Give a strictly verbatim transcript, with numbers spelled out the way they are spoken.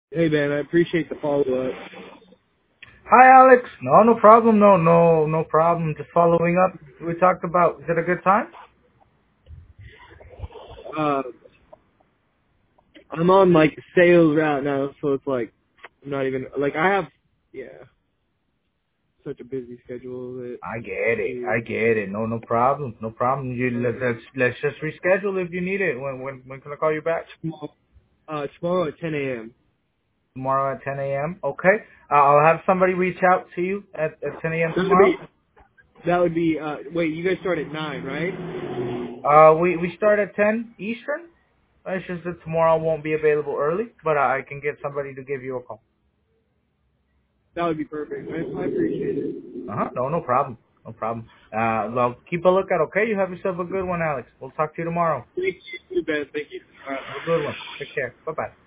Hey man, I appreciate the follow up. Hi, Alex. No, no problem. No, no, no problem. Just following up. We talked about. Is it a good time? Uh, I'm on like sales route now, so it's like I'm not even like I have yeah such a busy schedule that I get it. dude. I get it. No, no problem. No problem. You let, let's let's just reschedule if you need it. When when when can I call you back? Tomorrow, uh, tomorrow at ten a m. Tomorrow at ten a m. Okay. Uh, I'll have somebody reach out to you at at ten a m That would tomorrow. be that would be uh wait you guys start at nine right? Uh, we we start at ten Eastern. It's just that tomorrow won't be available early, but I can get somebody to give you a call. That would be perfect. I, I appreciate it. Uh huh. No, no problem. No problem. Uh, well, keep a lookout. Okay. You have yourself a good one, Alex. We'll talk to you tomorrow. Thank you, Ben. Thank you. All right. Have a good one. Take care. Bye bye.